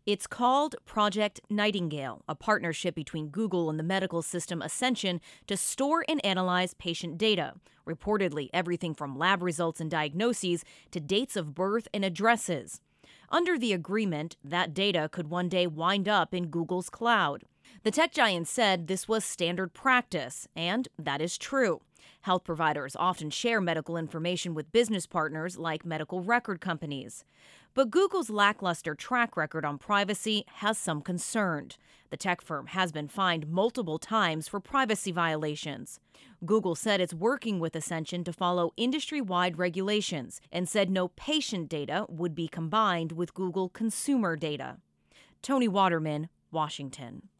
It's called Project Nightingale, a partnership between Google and the medical system Ascension to store and analyze patient data, reportedly everything from lab results and diagnoses to dates of birth and addresses. Under the agreement, that data could one day wind up in Google's cloud. The tech giant said this was standard practice, and that is true. Health providers often share medical information with business partners like medical record companies. But Google's lackluster track record on privacy has some concern. The tech firm has been fined multiple times for privacy violations. Google said it's working with Ascension to follow industry-wide regulations and said no patient data would be combined with Google consumer data. Tony Waterman, Washington.